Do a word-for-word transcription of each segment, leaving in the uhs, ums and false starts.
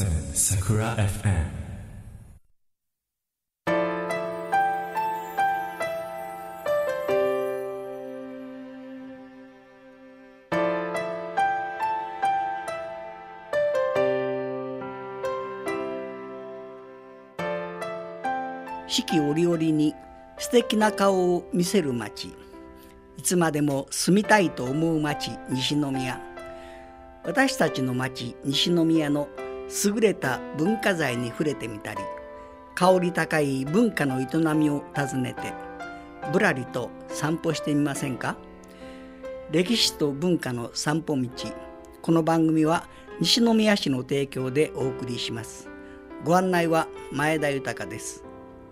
Sakura エフエム。 四季折々に素敵な顔を見せる街、いつまでも住みたいと思う街、西宮。私たちの街、西宮の優れた文化財に触れてみたり、香り高い文化の営みを訪ねてぶらりと散歩してみませんか。歴史と文化の散歩道。この番組は西宮市の提供でお送りします。ご案内は前田豊です。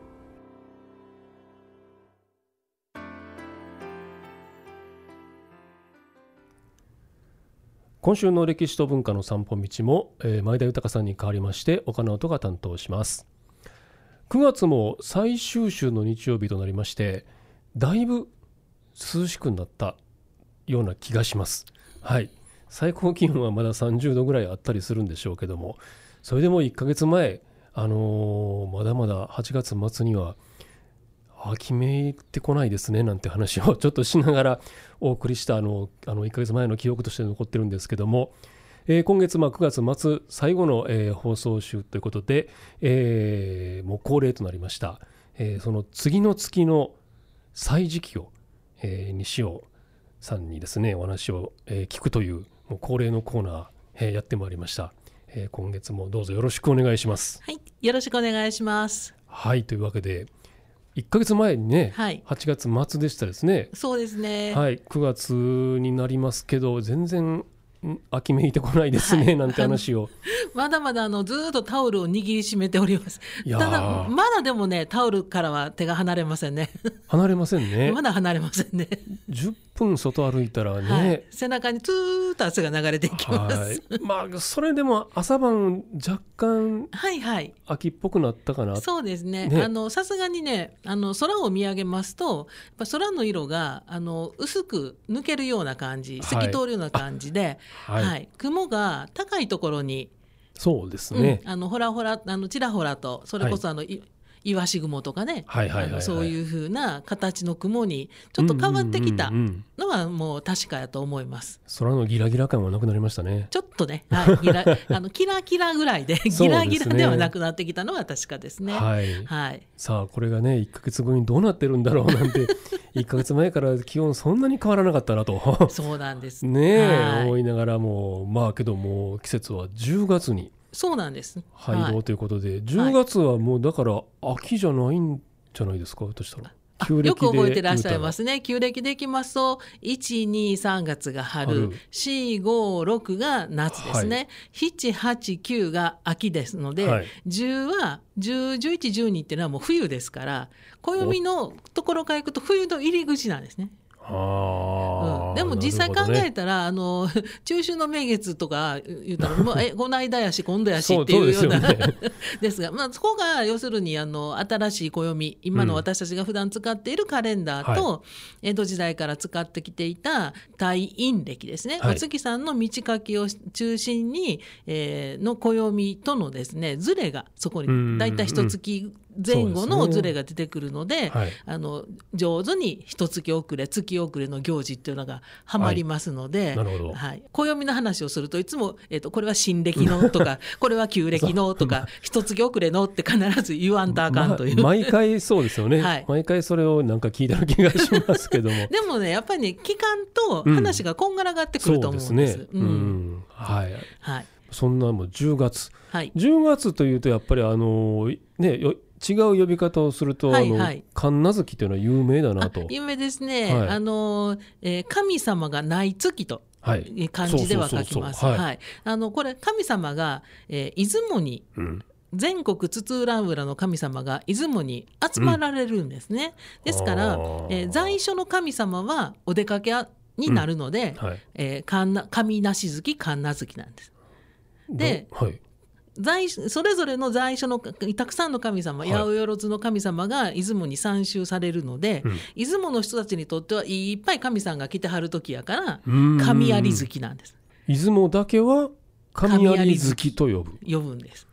今週の歴史と文化の散歩道も、えー、前田豊さんに代わりまして岡直人が担当します。くがつも最終週の日曜日となりまして、だいぶ涼しくなったような気がします。はい、最高気温はまださんじゅうどぐらいあったりするんでしょうけども、それでもいっかげつまえ、あのー、まだまだはちがつ末には秋めいてこないですねなんて話をちょっとしながらお送りしたあのあのいっかげつまえの記憶として残ってるんですけども、えー、今月まあくがつ末最後の、えー、放送週ということで、えー、もう恒例となりました、えー、その次の月の歳時記を、えー、西尾さんにですねお話を、えー、聞くというもう恒例のコーナー、えー、やってまいりました。えー、今月もどうぞよろしくお願いします。 はい、よろしくお願いします。 はい、というわけでいっかげつまえにね、はい、はちがつ末でしたですね。 そうですね、 はい、くがつになりますけど全然秋めいてこないですね、はい、なんて話をまだまだあのずっとタオルを握りしめております。ただまだでもねタオルからは手が離れませんね離れませんね。 まだ離れませんね。 じゅっぷん外歩いたらね、はい、 背中にツーッと汗が流れていきます、はい、 まあそれでも朝晩若干はいはい秋っぽくなったかな。 そうですね、あのさすがにねあの空を見上げますとやっぱ空の色があの薄く抜けるような感じ、透き通るような感じで、はいはい、雲が高いところにそうですね、 うん、あのほらほらあのちらほらとそれこそあの、はいイワシ雲とかね、そういう風な形の雲にちょっと変わってきたのはもう確かやと思います。 空のギラギラ感はなくなりましたね。 ちょっとね、はい、ギラあのキラキラぐらいでギラギラではなくなってきたのは確かですね。 はいはい、さあこれがねいっかげつごにどうなってるんだろうなんていっかげつまえから気温そんなに変わらなかったなとそうなんですね、はい、思いながらもまあけどもう季節はじゅうがつにそうなんです入ろうということで、はい、じゅうがつはもうだから秋じゃないんじゃないですか、としたら旧暦でよく覚えてらっしゃいますね。旧暦でいきますといち、に、さんがつが春、よん、ご、ろくが夏ですね、はい、なな、はち、きゅうが秋ですので、はい、じゅうはじゅう、じゅういち、じゅうにっていうのはもう冬ですから暦のところからいくと冬の入り口なんですね。あうん、でも実際考えたら、ね、あの中秋の名月とか言ったらもうえこの間やし今度やしっていうようなですよ、ね、ですが、まあ、そこが要するにあの新しい暦今の私たちが普段使っているカレンダーと、うんはい、江戸時代から使ってきていた太陰暦ですね、はい、お月さんの満ち欠きを中心に、えー、の暦とのですねズレがそこにだいたい一月前後のズレが出てくるの で, で、ねはい、あの上手に一月遅れ月遅れの行事っていうのがはまりますので、はいなるほどはい、暦の話をするといつも、えー、とこれは新暦のとかこれは旧暦のとか一月遅れのって必ず言わんとあかんという、 ま、毎回そうですよね、はい、毎回それをなんか聞いた気がしますけどもでもねやっぱりね期間と話がこんがらがってくると思うんです、うん、そうですね、うんうんはいはい、そんなもうじゅうがつ、はい、じゅうがつというとやっぱりあのね違う呼び方をすると、はいはい、あの神無月というのは有名だなと。 有名ですね、はいあのえー、神様がない月と漢字では書きます。これ神様が、えー、出雲に、うん、全国津々浦々の神様が出雲に集まられるんですね、うん、ですから、えー、在所の神様はお出かけになるので、うんはいえー、神無月神無月なんです。で、はい在それぞれの在所のたくさんの神様、はい、八百万の神様が出雲に参集されるので、うん、出雲の人たちにとってはいっぱい神さんが来てはる時やから神有月なんです。 出雲だけは神有月と呼ぶ呼ぶんです。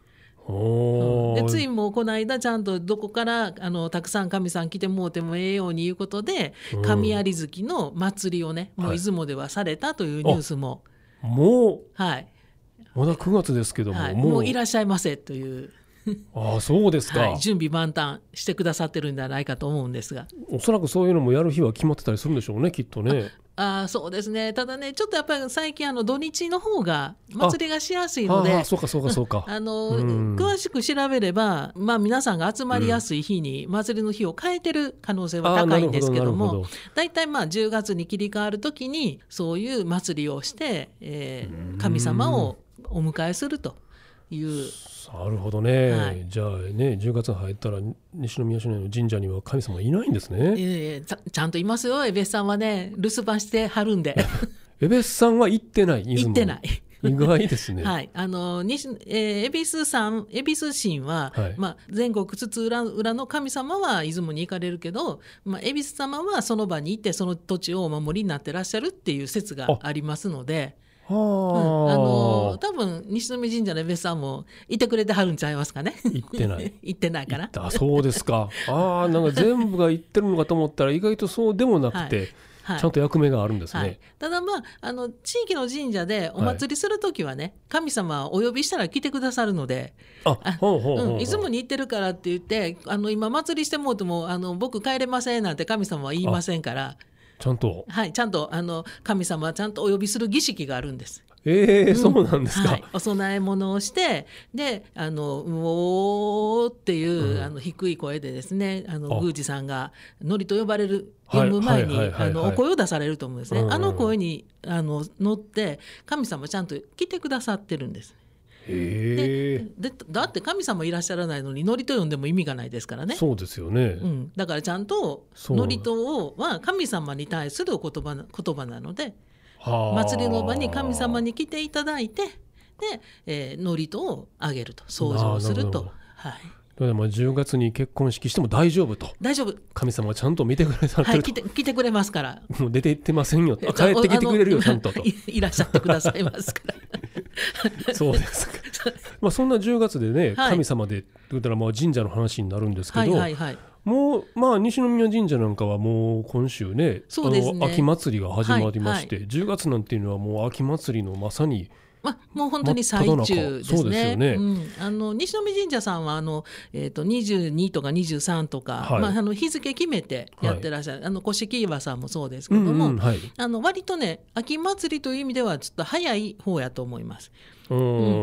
おでついもうこの間ちゃんとどこからあのたくさん神さん来てもうてもええようにいうことで、 うん神有月の祭りをねもうはい出雲ではされたというニュースも、 もはい、 うまだくがつですけども、 はい、 もうもういらっしゃいませという、 ああそうですか、 はい、準備万端してくださってるんではないかと思うんですが、 おそらくそういうのもやる日は決まってたりするんでしょうねきっとね。 あそうですね。ただねちょっとやっぱり最近あの土日の方が祭りがしやすいので、 ああそうかそうかそうかあのうん詳しく調べれば、まあ、皆さんが集まりやすい日に祭りの日を変えてる可能性は高いんですけども、 あーなるほどなるほどだいたいまあじゅうがつに切り替わるときにそういう祭りをして、えー神様をお迎えするというなるほどね、 はい、 じゃあねじゅうがつに入ったら西宮市内の神社には神様いないんですね。 えー、ちゃちゃんといますよ。エベスさんはね留守番してはるんでエベスさんは行ってない出雲行ってない意外ですね。 はい、あの西、えー、恵比寿さん恵比寿神は、 はいまあ、全国津々浦々の神様は出雲に行かれるけど、まあ、恵比寿様はその場に行ってその土地をお守りになってらっしゃるっていう説がありますので、 はうん、 あ、 あの多分西宮神社の恵比寿さんもいてくれてはるんちゃいますかね。 行ってない行ってないかな。 あそうですか。ああなんか全部が行ってるのかと思ったら意外とそうでもなくて、 はいはい、 ちゃんと役目があるんですね。 はい、ただまああの地域の神社でお祭りするときはね、はい、神様はお呼びしたら来てくださるので、 ああほうほうほうほう、 うん、出雲に行ってるからって言ってあの今祭りしてもうてもあの僕帰れませんなんて神様は言いませんから、 ちゃんと、 はい、ちゃんとあの神様はちゃんとお呼びする儀式があるんです。 えーうん、 そうなんですか。 はい、お供え物をしてであのうおーっていう、うん、あの低い声でですねあの宮司さんがノリと呼ばれる読む前にお声を出されると思うんですね、うん、あの声にあの乗って神様ちゃんと来てくださってるんです。 へででだって神様いらっしゃらないのに祝詞と呼んでも意味がないですからね。 そうですよね、 うん、だからちゃんと祝詞をは神様に対する言葉な、言葉なので祭りの場に神様に来ていただいてで、えー、祝詞をあげると掃除をすると。はいでもじゅうがつに結婚式しても大丈夫と。 大丈夫。 神様はちゃんと見てくれさってると、 はい、来て、来てくれますから。 もう出て行ってませんよと。帰ってきてくれるよちゃんととい, いらっしゃってくださいますからそうですかまあそんなじゅうがつでね、 はい、 神様でって言ったらまあ神社の話になるんですけど、 はいはいはい、 もうまあ西宮神社なんかはもう今週 ね, そうですねあの秋祭りが始まりまして、 はいはい、 じゅうがつなんていうのはもう秋祭りのまさにまあ、もう本当に最中ですね。 そうですよね、 うん、あの西宮神社さんはあの、えー、とにじゅうにとかにじゅうさんとか、 はい、 まあ、あの日付決めてやってらっしゃる、はい、あの古式岩さんもそうですけども、うんうんはい、あの割とね秋祭りという意味ではちょっと早い方やと思います。うん、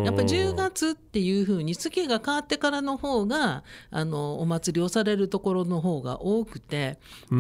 やっぱりじゅうがつっていうふうに月が変わってからの方があのお祭りをされるところの方が多くて、うん、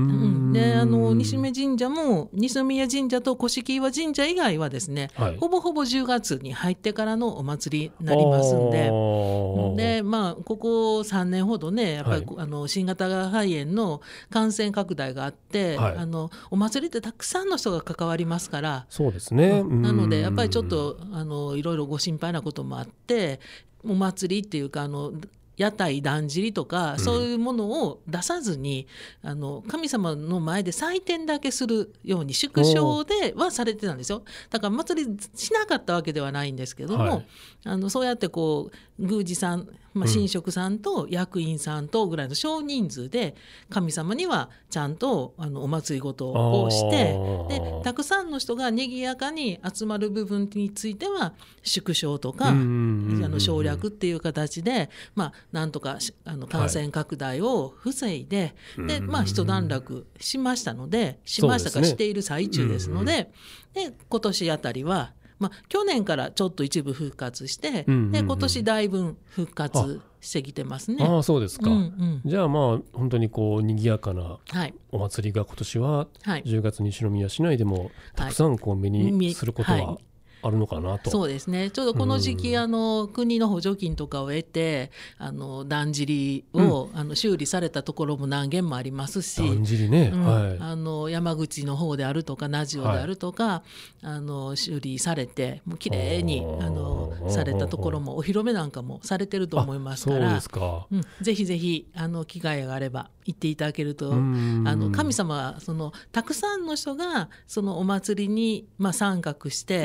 であの西宮神社も西宮神社と古式岩神社以外はですね、はい、ほぼほぼじゅうがつに入ってからのお祭りになりますんで、で、まあ、ここさんねんほどねやっぱり、はい、あの新型肺炎の感染拡大があって、はい、あのお祭りってたくさんの人が関わりますから。 そうですね、 うん、なのでやっぱりちょっとあのいろいろご心配なこともあってお祭りっていうかあの屋台だんじりとかそういうものを出さずに、うん、あの神様の前で祭典だけするように縮小ではされてたんですよ。だから祭りしなかったわけではないんですけども、はい、あのそうやってこう宮司さん、まあ、神職さんと役員さんとぐらいの少人数で神様にはちゃんとあのお祭りごとをしてでたくさんの人が賑やかに集まる部分については縮小とかあの省略っていう形で、まあ、なんとかあの感染拡大を防いで、はい、でまあ、一段落しましたのでしましたか、ね、している最中ですので、で今年あたりはまあ、去年からちょっと一部復活して、うんうんうん、で今年だいぶ復活してきてますね。 ああそうですか、 うんうん、 じゃあまあ本当にこう賑やかなお祭りが今年はじゅうがつ西宮市内でもたくさんこう目にすることはあるのかなと。 そうですね。ちょうどこの時期、うん、あの国の補助金とかを得てあのだんじりを、うん、あの修理されたところも何軒もありますし、 だんじりね、 うんはい、 あの山口の方であるとか名塩であるとか、はい、あの修理されてもうきれいにあのされたところもお披露目なんかもされてると思いますから、 そうですか、 うん、ぜひぜひあの機会があれば行っていただけると、あの神様はそのたくさんの人がそのお祭りに、まあ、参画して、うん、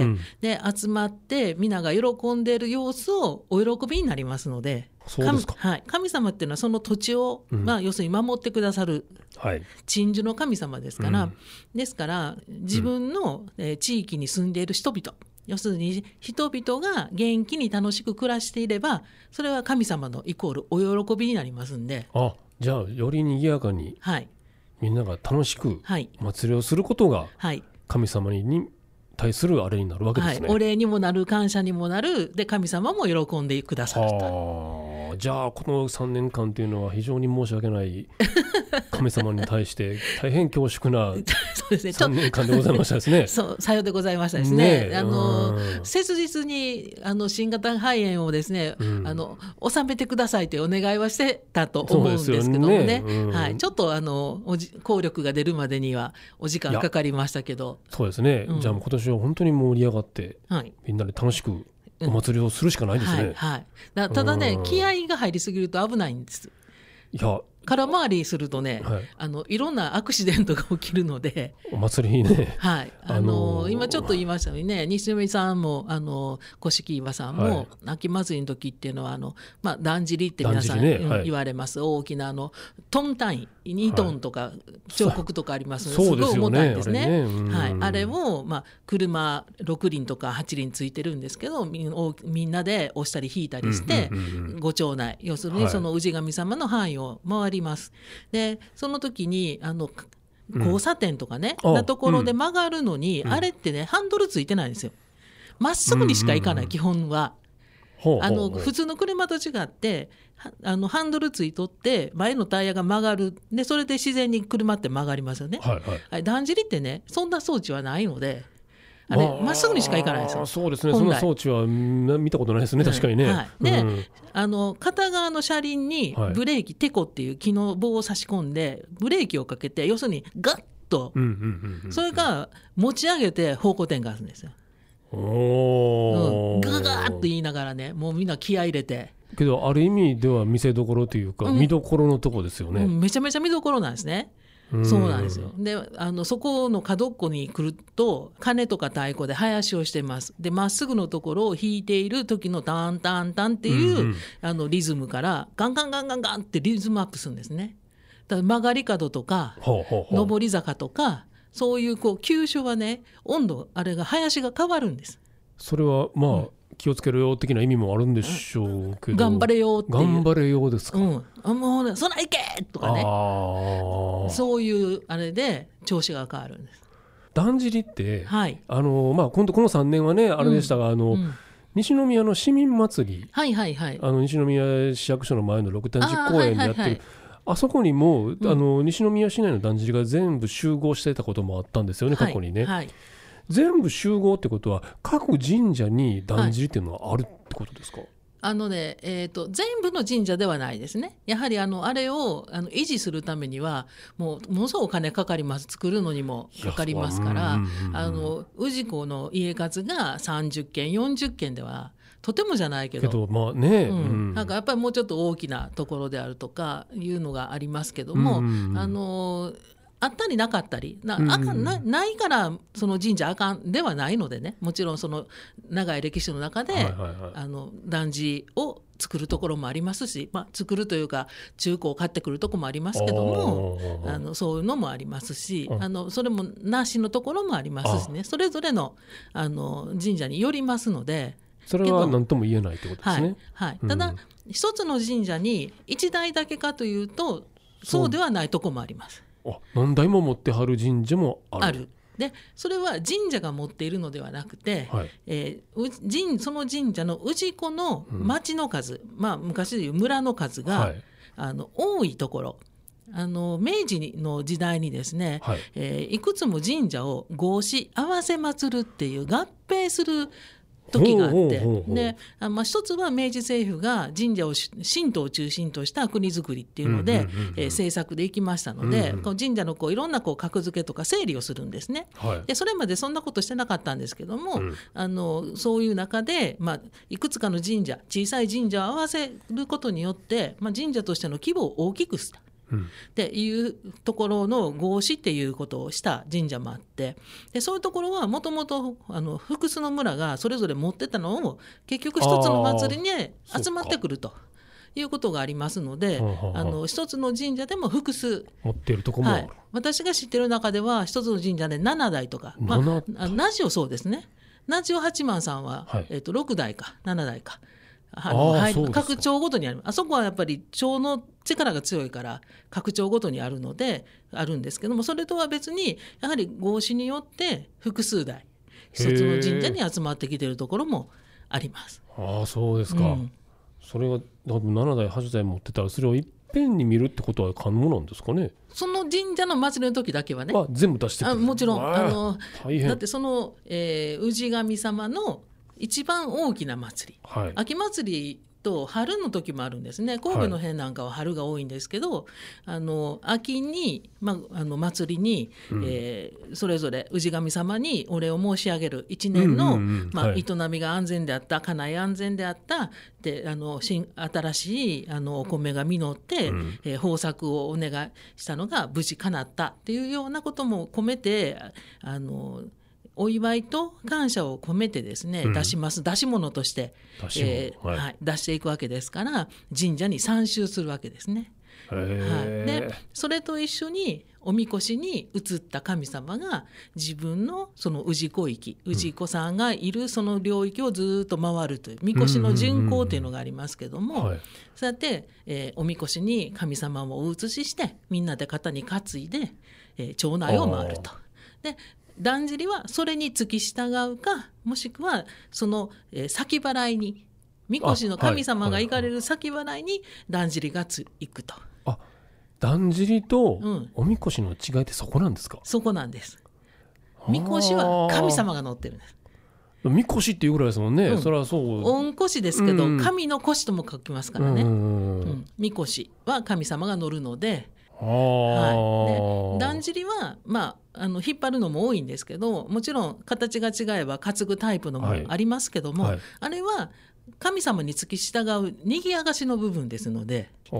で集まって皆が喜んでいる様子をお喜びになりますので、 そうですか。 神、はい、神様っていうのはその土地を、 うんまあ、要するに守ってくださるはい鎮守の神様ですから、 うんですから自分の、えー地域に住んでいる人々、要するに人々が元気に楽しく暮らしていれば、それは神様のイコールお喜びになりますんで、 あじゃあより賑やかにはいみんなが楽しくはいお祭りをすることがはい神様に対するあれになるわけですね。 はい、お礼にもなる、感謝にもなる、で神様も喜んでくださると。 はあ、じゃあこのさんねんかんというのは非常に申し訳ない神様に対して大変恐縮なそうですね、ちょさんねんかんでございましたですね。 そうさようでございましたですね。 ねえあのうん切実にあの新型肺炎をですね、 うんあの収めてくださいというお願いはしてたと思うんですけどもそうですね、 よねうんはい、ちょっとあのおじ効力が出るまでにはお時間かかりましたけど、 そうですね、 うんじゃあもう今年は本当に盛り上がってはいみんなで楽しくお祭りをするしかないですね。 はいはい、だただね、 うん気合が入りすぎると危ないんです。 いや空回りするとね、 はいあのいろんなアクシデントが起きるので、 お祭りねはい、あのあのー今ちょっと言いましたようにね、西宮さんもあの古式岩さんも、 はい秋祭りの時っていうのはあの、まあ、だんじりって皆さん、うんだんじりねはい言われます。大きなあのトン単位にトンとか彫刻とかありますので、 そうすごい重たいんですね。 そうですよねあれねうんはい、あれを、まあ、車ろく輪とかはち輪ついてるんですけど、みんおみんなで押したり引いたりして、 うんうんうんうんご町内、要するはいにその氏神様の範囲を回ります。でその時にあの交差点とかね、 あなところで曲がるのに、 うんあれってねハンドルついてないんですよ。まっすぐにしか行かない、 うんうんうん基本は。 ほうほうほうあの普通の車と違ってはあのハンドルついとって前のタイヤが曲がる、でそれで自然に車って曲がりますよね。 はいはいあれだんじりってねそんな装置はないので、あれまっすぐにしか行かないんですよ。 あーそうですね、そ本来の装置はうん見たことないですね、確かにね。 はい、で、 うんあの片側の車輪にはいブレーキ、テコっていう木の棒を差し込んでブレーキをかけて、要するにガッと、 うんうんうんうん、 それから持ち上げて方向転換するんですよ。 おーうん、ガガーッと言いながらね、もうみんな気合い入れて、 けどある意味では見せどころというか、 うん見どころのとこですよね。 うん、めちゃめちゃ見どころなんですね。 うんそうなんですよ。で、あのそこの角っこに来ると鐘とか太鼓で囃子をしてます。でまっすぐのところを弾いている時のタンタンタンっていう、 うんうんあのリズムからガンガンガンガンガンってリズムアップするんですね。だから曲がり角とかほうほうほう上り坂とかそういうこう急所はね、温度あれが囃子が変わるんです。 それはまあ、うん、気をつけるよ的な意味もあるんでしょうけど、 頑張れよっていう、 頑張れよですか、 うん、あもうねそら行けとかね、 あそういうあれで調子が変わるんです。 だんじりって、 はい、 あのまあ、今度このさんねんはねあれでしたが、あのうん、 西宮の市民祭り、 はいはいはい、 あの西宮市役所の前の六反寺公園でやってる あ,、 はいはいはいあそこにも、 んあの西宮市内のだんじりが全部集合してたこともあったんですよね、過去にね、 はいはい、 全部集合ってことは各神社にだんじりっていうのはあるってことですか？ あのねえー、と全部の神社ではないですね。やはりあのあれをあの維持するためにはもうものすごくお金かかります。作るのにもかかりますから、 うんうんうんあの氏子の家数がさんじゅっけんよんじゅっけんではとてもじゃないけど、 けどまあね、 うんうんなんかやっぱりもうちょっと大きなところであるとかいうのがありますけども、 うんうんうんあのあったりなかったり な,、 うんうんあかんなないからその神社あかんではないのでね、もちろんその長い歴史の中で、 はいはいはいあのだんじりを作るところもありますし、まあ、作るというか中古を買ってくるところもありますけども、 あーあのそういうのもありますし、 うんあのそれもなしのところもありますしね、それぞれの、あの神社によりますので。 それは何とも言えないってことですはいね。 はい、 うんただ、一つの神社に一台だけかというとそうではないところもあります。 あ何台も持ってはる神社もある。 あるでそれは神社が持っているのではなくて、 はいえーう神その神社の氏子の町の数、まあ、昔でいう村の数が、 はいあの多いところ、あの明治の時代にですね、 はいえーいくつも神社を合祀合わせ祀るっていう合併する時があって、 ほうほうほうほうであまあ、一つは明治政府が神社をし神道を中心とした国づくりっていうので、 うんうんうんうんえー政策でいきましたので、 うんうんこう神社のこういろんなこう格付けとか整理をするんですね。 はいでそれまでそんなことしてなかったんですけども、 うんあのそういう中で、まあ、いくつかの神社小さい神社を合わせることによって、まあ、神社としての規模を大きくした。 うん、 っていうところの合祀っていうことをした神社もあって、でそういうところはもともと複数の村がそれぞれ持ってたのを結局一つの祭りに集まってくるということがありますので、あの一つの神社でも複数持っているところもある、はい、 私が知ってる中では一つの神社でななだいとか、まあ、ナジオそうですね、ナジオ八幡さんは、はい、えー、とろくだいかななだいか、あのあ各町ごとにある。あそこはやっぱり町の力が強いから各町ごとにあるのであるんですけども、それとは別にやはり合祀によって複数代一つの神社に集まってきているところもあります。 ああそうですか、うん、それがななだいはちだい持ってたらそれをいっぺんに見るってことは可能なんですかね。 その神社の祭りの時だけはね、 あ全部出してくる。 あもちろんあのだってその、えー、氏神様の一番大きな祭り、はい、秋祭りと春の時もあるんですね。神戸の辺なんかは春が多いんですけど、はい、あの秋に、まあ、あの祭りに、うん、えー、それぞれ氏神様にお礼を申し上げる一年の、うんうんうん、まあ、営みが安全であった、家内安全であったで、あの新新しいあのお米が実って、うん、えー、豊作をお願いしたのが無事叶ったっていうようなことも込めて、あのお祝いと感謝を込めてですね、うん、出します出し物として、えーはいはい、出していくわけですから、神社に参集するわけですね。はい、でそれと一緒におみこしに移った神様が自分のその氏子域、氏子さんがいるその領域をずっと回るというみこしの巡行というのがありますけども、うんうんうん、そうやって、えー、おみこしに神様をお移ししてみんなで肩に担いで、えー、町内を回ると。でだんじりはそれに付き従うか、もしくはその、えー、先払いに、みこしの神様が行かれる先払いにだんじりがつ行くと。 あ、だんじりとおみこしの違いってそこなんですか。 うん、そこなんです。みこしは神様が乗ってるんです。 みこしっていうぐらいですもんね、うん、それはそう。 御輿ですけど、うん、神の輿とも書きますからね。みこしは神様が乗るので、はい、でだんじりは、まあ、あの引っ張るのも多いんですけど、もちろん形が違えば担ぐタイプのもありますけども、はいはい、あれは神様に付き従うにぎやがしの部分ですので、うん、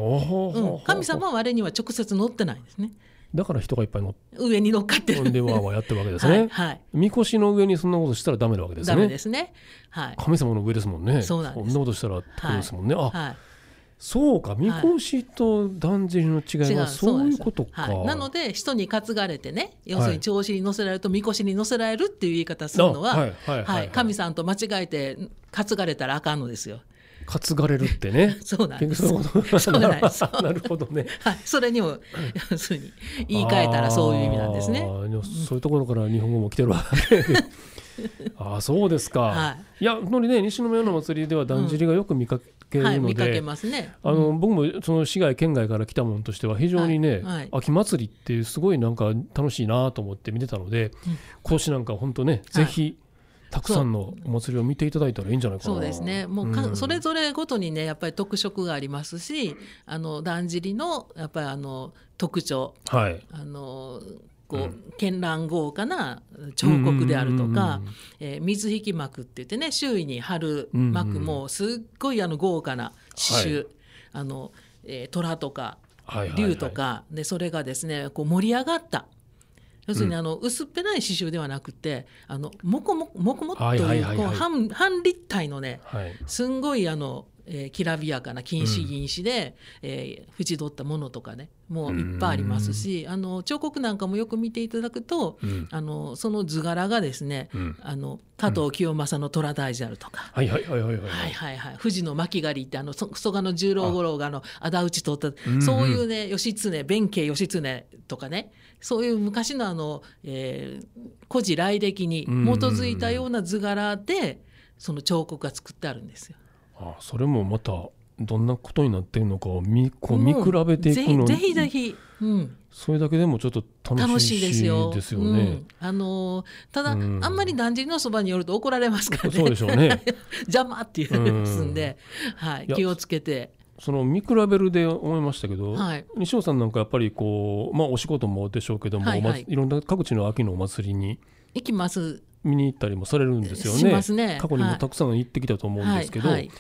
神様はあれには直接乗ってないんですね。 だから人がいっぱい乗って上に乗っかってるでわーわーやってるわけですね。はいはい、みこしの上にそんなことしたらダメなわけですね。 ダメですね、はい、 神様の上ですもんね。 そうなんです。 そんなことしたらってことですもんね。 はい、あ、はい、 そうか、みこしとだんじりの違いはそういうことか。 はい、なので人に担がれてね、要するに調子に乗せられるとみこしに乗せられるっていう言い方するのは、神さんと間違えて担がれたらあかんのですよ。 担がれるってね。 そうなんです。 そうなんです。なるほどね。 はい、それにも要するに言い換えたらそういう意味なんですね。 そういうところから日本語も来てるわ。ああそうですか。はい、いや本当にね、西宮の祭りではだんじりがよく見かけるので、うん、はい、見かけますね。あの、うん、僕もその市外県外から来たものとしては非常にね、はいはい、秋祭りってすごいなんか楽しいなと思って見てたので、うん、今年なんか本当ね、ぜひ、はい、たくさんのお祭りを見ていただいたらいいんじゃないかな。 そうですね。もうか、うん、それぞれごとにねやっぱり特色がありますし、あのだんじりのやっぱりあの特徴、はい、あのこう、うん、絢爛豪華な彫刻であるとか、えー、水引幕って言ってね、周囲に貼る幕もすっごいあの豪華な刺繍、はい、あのえー、虎とか竜とか、はいはいはい、でそれがですねこう盛り上がった、要するにあの薄っぺらい刺繍ではなくて、あのもこももこもっという半半立体のね、はい、すんごいあの、えー、きらびやかな金糸銀糸で、うん、えー、縁取ったものとかねもういっぱいありますし、あの彫刻なんかもよく見ていただくと、うん、あのその図柄がですね、うん、あの加藤清正の虎大であるとか、はいはいはいはいはい富士の巻狩りってあの曽我の十郎五郎があの仇討ち取った、うんうん、そういうね義経弁慶義経とかね、そういう昔のあの、えー、古事来歴に基づいたような図柄でその彫刻が作ってあるんですよ。 ああ、それもまたどんなことになっているのかを 見, こう見比べていくの、 ぜひぜひ、うん、 それだけでもちょっと楽しいですよね。 うん、あのただ、うん、あんまりだんじりのそばによると怒られますからね。 そうでしょうね。 邪魔って言われますんで、はい、気をつけて。 その見比べるで思いましたけど、はい、西尾さんなんかやっぱりこう、まあ、お仕事もでしょうけども、はいはい、いろんな各地の秋のお祭りに行きます。 見に行ったりもされるんですよね。 しますね。 過去にもたくさん行ってきたと思うんですけど、はいはい、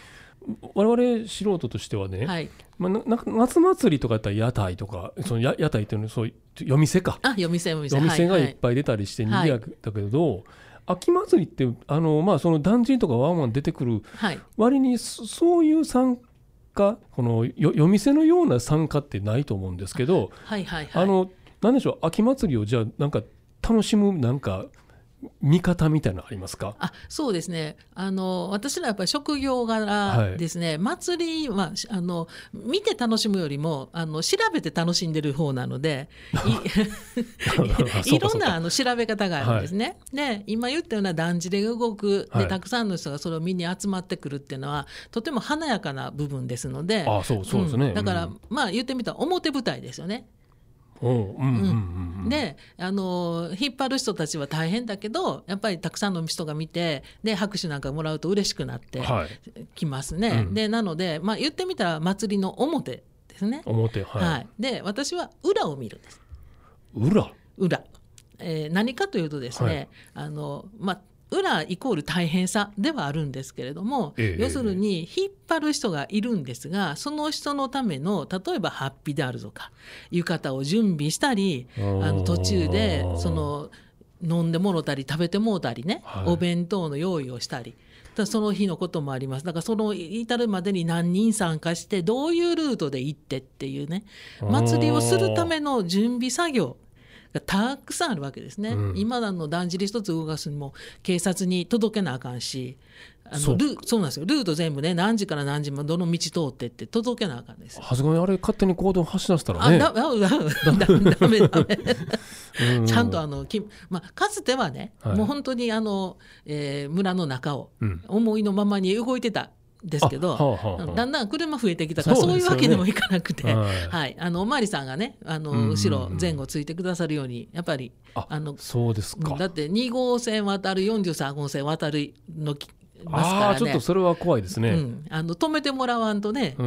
我々素人としてはね、 はいまあ、な夏祭りとかやったら屋台とかそのや屋台っていうのはそう夜店かあ夜店夜店夜店がいっぱい出たりして賑やかだけど、はい、秋祭りってあの、まあ、そのだんじりとかワンワン出てくる割に、はい、そういう参加この夜店のような参加ってないと思うんですけど、 はいはいはい、 あの何でしょう秋祭りをじゃあなんか楽しむなんか見方みたいなのありますか？ あそうですねあの私らやっぱり職業柄ですね、はい、祭りはあの見て楽しむよりもあの調べて楽しんでる方なので い, いろんなあの調べ方があるんですね、はい、で今言ったようなだんじりが動くで、はい、たくさんの人がそれを見に集まってくるっていうのはとても華やかな部分ですので、 あそうそうですね、 うん、だから、うん、まあ言ってみたら表舞台ですよね。であの引っ張る人たちは大変だけどやっぱりたくさんの人が見てで拍手なんかもらうと嬉しくなってきますね、はいうん、でなので、まあ、言ってみたら祭りの表ですね。 表、はいはい、で私は裏を見るんです。 裏裏、えー、何かというとですね、はいあのまあ裏イコール大変さではあるんですけれども、ええ、要するに引っ張る人がいるんですがその人のための例えば法被であるとか浴衣を準備したりあの途中でその飲んでもろたり食べてもろたりね、はい、お弁当の用意をしたりその日のこともあります。だからその至るまでに何人参加してどういうルートで行ってっていうね祭りをするための準備作業たくさんあるわけですね、うん、今のだんじり一つ動かすにも警察に届けなあかんしあのそうルそうなんですよルート全部ね何時から何時までどの道通ってって届けなあかんですよ。 はずがにあれ勝手に行動走らせたらねあだだだだダメダメちゃんとあのき、まあ、かつてはね、はい、もう本当にあの、えー、村の中を思いのままに動いてたですけど、はあはあ、だんだん車増えてきたから そう,、ね、そういうわけでもいかなくて、はいはい、あのおまわりさんがねあの後ろ前後ついてくださるようにやっぱりあのそうですか。 だってに号線渡るよんじゅうさん号線渡るのますからね。 あちょっとそれは怖いですね、 うん、あの止めてもらわんとね、うん、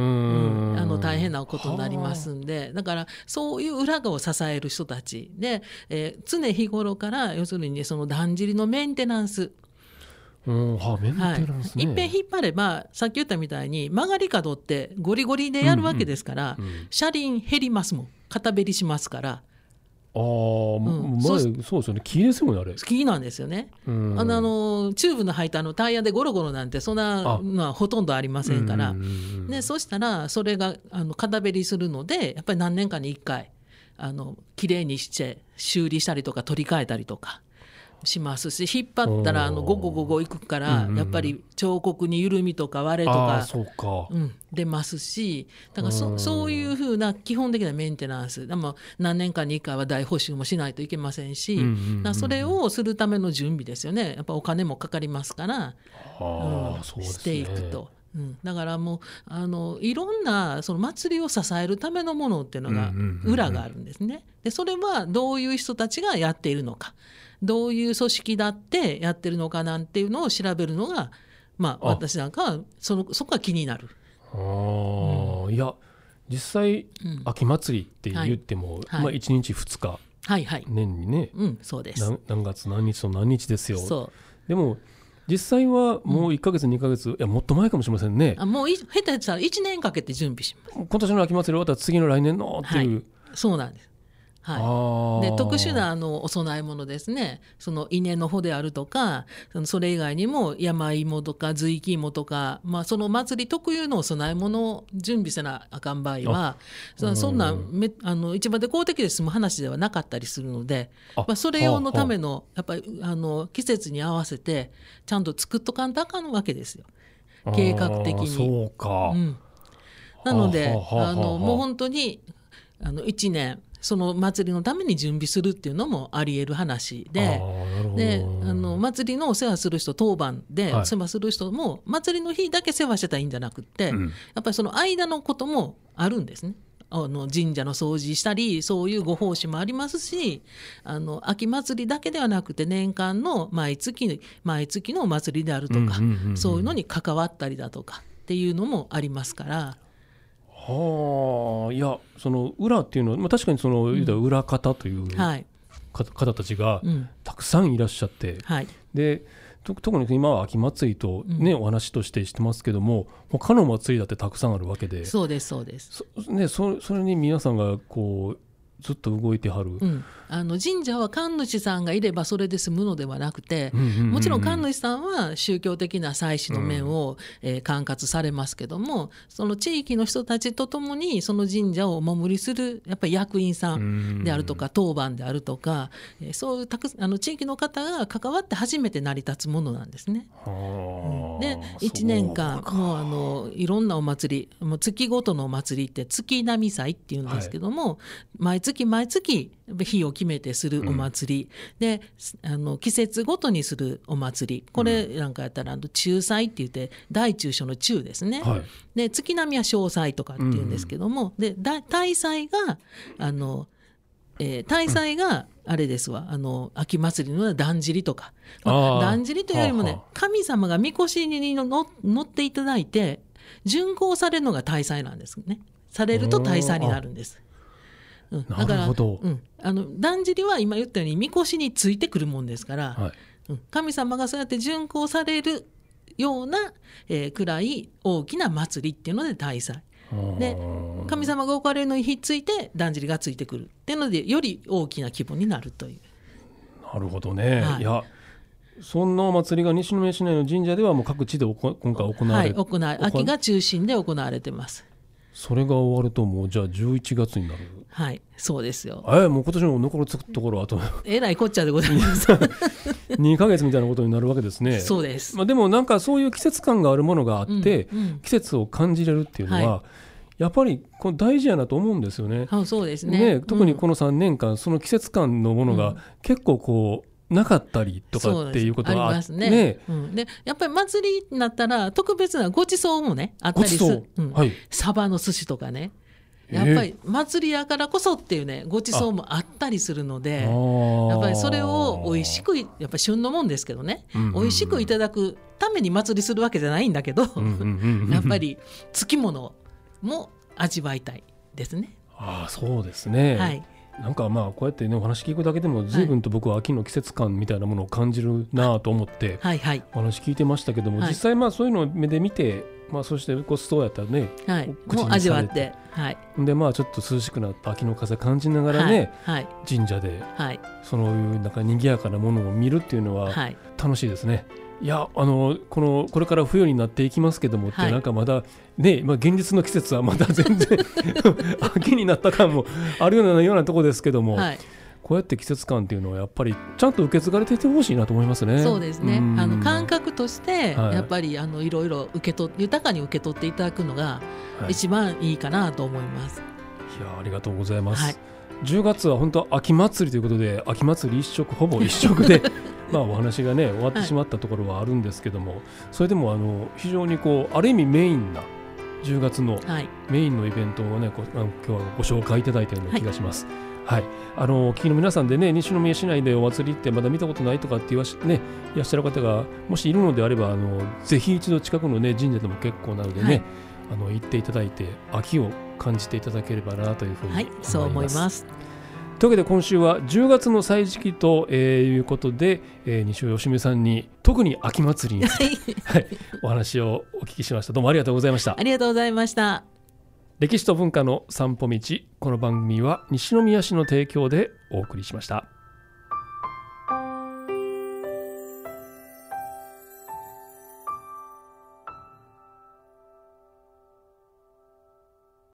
あの大変なことになりますんでだからそういう裏側を支える人たちで、えー、常日頃から要するにそのだんじりのメンテナンスうんはあ、メンテナンスね、 はい、いっぺん引っ張ればさっき言ったみたいに曲がり角ってゴリゴリでやるわけですから、うんうんうん、車輪減りますもん片べりしますから。 あ、うん、前そうですよね木ですもんねあれ木なんですよね、うん、あのあのチューブの入ったあのタイヤでゴロゴロなんてそんなのはほとんどありませんから、うんうんうん、でそしたらそれがあの片べりするのでやっぱり何年かにいっかいあのきれいにして修理したりとか取り替えたりとかしますし引っ張ったらあのゴゴゴゴいくからやっぱり彫刻に緩みとか割れとか、 そうか、 うん、出ますしだから そ, そういうふうな基本的なメンテナンスでも何年かにいっかいは大補修もしないといけませんし、うんうんうんうん、それをするための準備ですよね。やっぱお金もかかりますから、 あ、うん、そうですね、 していくと、うん、だからもうあのいろんなその祭りを支えるためのものっていうのが裏があるんですね。でそれはどういう人たちがやっているのかどういう組織だってやってるのかなんていうのを調べるのが、まあ、私なんかは そ, のそこが気になる。 あ、うん、いや実際、うん、秋祭りって言っても、はいはいまあ、いちにちふつか、はいはい、年にね、 うん、そうです何, 何月何日と何日ですよ。そうでも実際はもういっかげつ、うん、にかげついやもっと前かもしれませんね。 あもう下手したらいちねんかけて準備します。 今年の秋祭り終わったら次の来年のっていう、 はい、そうなんです。はい、で特殊なあのお供え物ですねその稲の穂であるとかそれ以外にも山芋とか随木芋とか、まあ、その祭り特有のお供え物を準備せなあかん場合はそ, そんなめあの市場で公的で済む話ではなかったりするのでまあ、それ用のためのやっぱりあの季節に合わせてちゃんと作っとかんとあかんわけですよ計画的に。 そうか、 うん、なのであのもう本当にあのいちねんその祭りのために準備するっていうのもあり得る話 で, であの祭りのお世話する人当番でお世話する人も、はい、祭りの日だけ世話してたらいいんじゃなくって、うん、やっぱりその間のこともあるんですね。あの神社の掃除したりそういうご奉仕もありますしあの秋祭りだけではなくて年間の毎月毎月のお祭りであるとか、うんうんうんうん、そういうのに関わったりだとかっていうのもありますからはあ、いやその裏っていうのは、まあ、確かにその、うん、裏方という、はい、方たちがたくさんいらっしゃって、はい、でと特に今は秋祭りと、ね、うん、お話としてしてますけども、他の祭りだってたくさんあるわけで、 そうですそうです、 そ、ね、そ, それに皆さんがこうずっと動いてはる、 うん、あの神社は神主さんがいればそれで済むのではなくて、うんうんうんうん、もちろん神主さんは宗教的な祭祀の面を、うんえー、管轄されますけども、その地域の人たちとともにその神社をお守りするやっぱり役員さんであるとか、うん、当番であるとか、えー、そういうたくあの地域の方が関わって初めて成り立つものなんですね。は、うん、でいちねんかんもうあのいろんなお祭り、もう月ごとのお祭りって月並祭っていうんですけども、はい、毎月毎月日を決めてするお祭り、うん、であの季節ごとにするお祭り、これなんかやったら中祭って言って大中小の中ですね、はい、で月並みは小祭とかっていうんですけども、うん、で大祭があの、えー、大祭があれですわ、あの秋祭りのだんじりとか、まあ、だんじりというよりもね、はは神様がみこしに乗っていただいて巡行されるのが大祭なんですね。されると大祭になるんです。うん、だからなるほど、うん、あのだんじりは今言ったようにみこしについてくるもんですから、はい、うん、神様がそうやって巡行されるような、えー、くらい大きな祭りっていうので大祭で、神様が置かれるのにひっついてだんじりがついてくるっていうのでより大きな規模になるという。 なるほどね、はい、いやそんなお祭りが西宮市内の神社ではもう各地で今回行われて、はい、 行わ秋が中心で行われてます。 それが終わるともうじゃあじゅういちがつになる。 はい、そうですよ。 えもう今年も残るところあとえらいこっちゃでございますにかげつみたいなことになるわけですね。 そうです、 まあ、でもなんかそういう季節感があるものがあって、うんうん、季節を感じれるっていうのは、はい、やっぱりこれ大事やなと思うんですよね。 あ、そうですね。 ね、特にこのさんねんかん、うん、その季節感のものが結構こうなかったりとかっていうことがありますね。ね、 うん、でやっぱり祭りになったら特別なごちそうもねあったりする、うん、はい、サバの寿司とかね、やっぱり祭りやからこそっていうねごちそうもあったりするので、やっぱりそれを美味しく、やっぱり旬のもんですけどね、うんうんうん、美味しくいただくために祭りするわけじゃないんだけど、うんうんうんうん、やっぱりつきものも味わいたいですね。 ああ、そうですね、はい、なんかまあこうやってねお話聞くだけでも随分と僕は秋の季節感みたいなものを感じるなと思ってお話聞いてましたけども、実際まあそういうのを目で見て、まあそしてごちそうやったらね、 はい、もう味わって、はい、 でまあちょっと涼しくなった秋の風感じながらね、はいはい、神社でそのいうなんか賑やかなものを見るっていうのは楽しいですね。いやあの このこれから冬になっていきますけどもって、はい、なんかまだね、まあ、現実の季節はまだ全然秋になった感もあるようなようなところですけども、はい、こうやって季節感っていうのはやっぱりちゃんと受け継がれていてほしいなと思いますね。 そうですね、あの感覚としてやっぱりあのいろいろ受け取豊かに受け取っていただくのが一番いいかなと思います。はい、 いやありがとうございます。はい、じゅうがつは本当秋祭りということで秋祭り一色ほぼ一色でまあお話がね終わってしまったところはあるんですけども、はい、それでもあの非常にこうある意味メインなじゅうがつのメインのイベントをね、こう今日はご紹介いただいたような気がします。はい、はい、あのお聞きの皆さんでね西宮市内でお祭りってまだ見たことないとかって言わし、ね、いらっしゃる方がもしいるのであればあのぜひ一度近くの、ね、神社でも結構なのでね、はい、あの行っていただいて秋を感じていただければなというふうに思います。はい、 そう思います。 というわけで今週はじゅうがつの歳時期と、えー、いうことで、えー、西尾よしみさんに特に秋祭りについて、はい、お話をお聞きしました。どうもありがとうございました。 ありがとうございました。 歴史と文化の散歩道、この番組は西宮市の提供でお送りしました。